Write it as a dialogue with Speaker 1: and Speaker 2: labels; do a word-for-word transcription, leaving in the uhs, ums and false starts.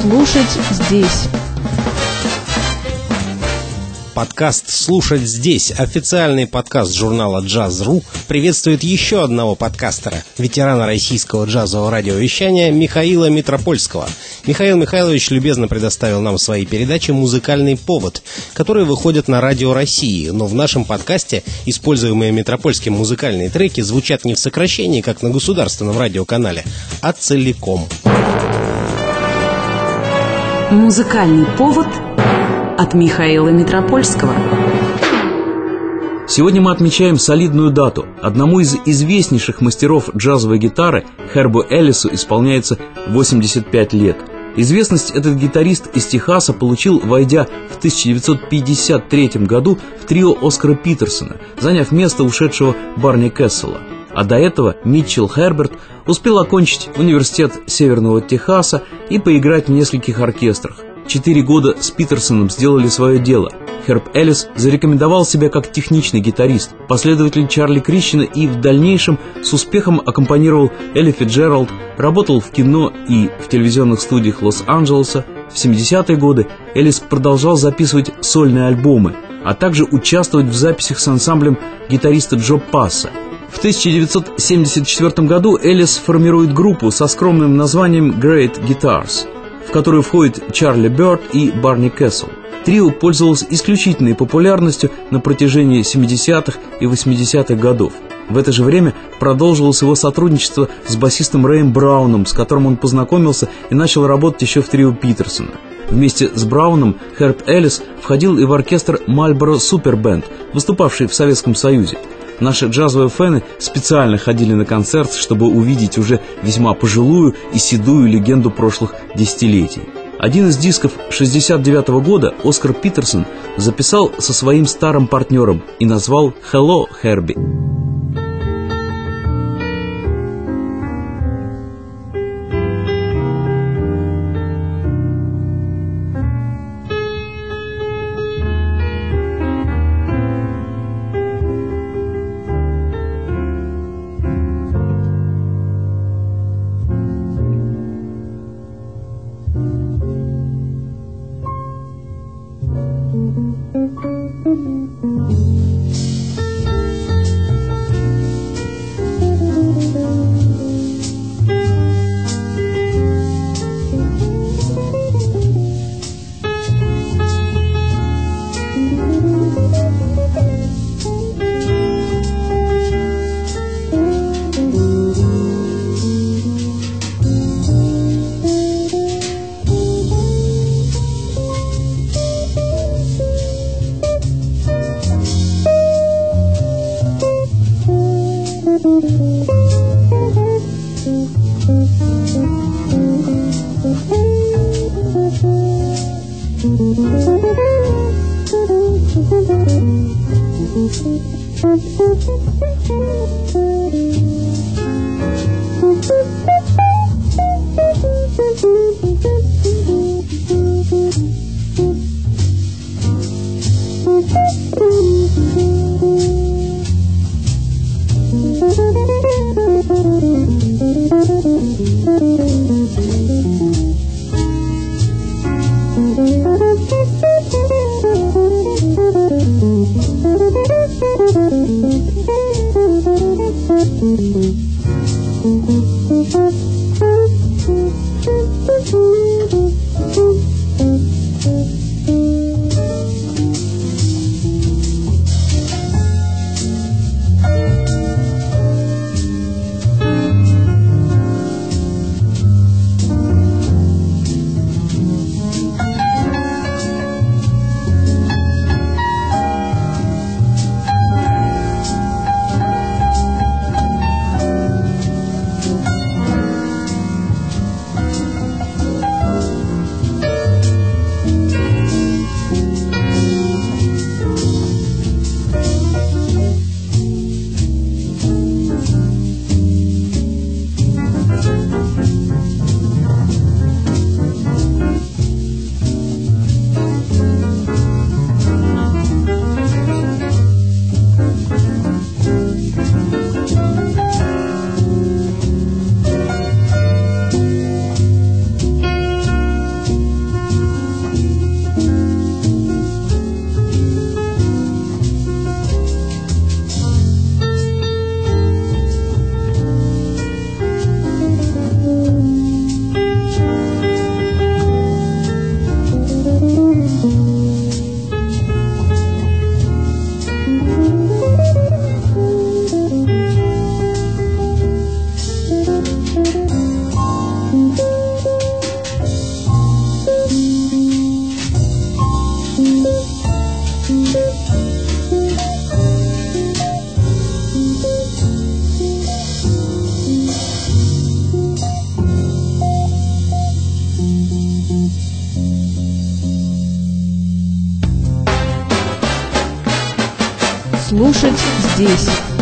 Speaker 1: слушать здесь.
Speaker 2: Подкаст «Слушать здесь», официальный подкаст журнала «Джаз.ру», приветствует еще одного подкастера, ветерана российского джазового радиовещания Михаила Митропольского. Михаил Михайлович любезно предоставил нам в своей передаче «Музыкальный повод», которые выходят на Радио России, но в нашем подкасте используемые Митропольским музыкальные треки звучат не в сокращении, как на государственном радиоканале, а целиком.
Speaker 3: «Музыкальный повод» от Михаила Митропольского.
Speaker 4: Сегодня мы отмечаем солидную дату. Одному из известнейших мастеров джазовой гитары, Хербу Эллису, исполняется восемьдесят пять лет. Известность этот гитарист из Техаса получил, войдя в тысяча девятьсот пятьдесят третьем году в трио Оскара Питерсона, заняв место ушедшего Барни Кессела. А до этого Митчелл Херберт успел окончить университет Северного Техаса и поиграть в нескольких оркестрах. Четыре года с Питерсоном сделали свое дело. Херб Эллис зарекомендовал себя как техничный гитарист, последователь Чарли Крищена, и в дальнейшем с успехом аккомпанировал Элли Фицджеральд, работал в кино и в телевизионных студиях Лос-Анджелеса. В семидесятые годы Эллис продолжал записывать сольные альбомы, а также участвовать в записях с ансамблем гитариста Джо Пасса. В тысяча девятьсот семьдесят четвёртом году Эллис формирует группу со скромным названием Great Guitars, в которую входят Чарли Бёрд и Барни Кессел. Трио пользовалось исключительной популярностью на протяжении семидесятых и восьмидесятых годов. В это же время продолжилось его сотрудничество с басистом Рэем Брауном, с которым он познакомился и начал работать еще в трио Питерсона. Вместе с Брауном Херб Эллис входил и в оркестр Marlboro Super Band, выступавший в Советском Союзе. Наши джазовые фэны специально ходили на концерт, чтобы увидеть уже весьма пожилую и седую легенду прошлых десятилетий. Один из дисков шестьдесят девятого года Оскар Питерсон записал со своим старым партнером и назвал «Hello, Herbie».
Speaker 1: слушать здесь.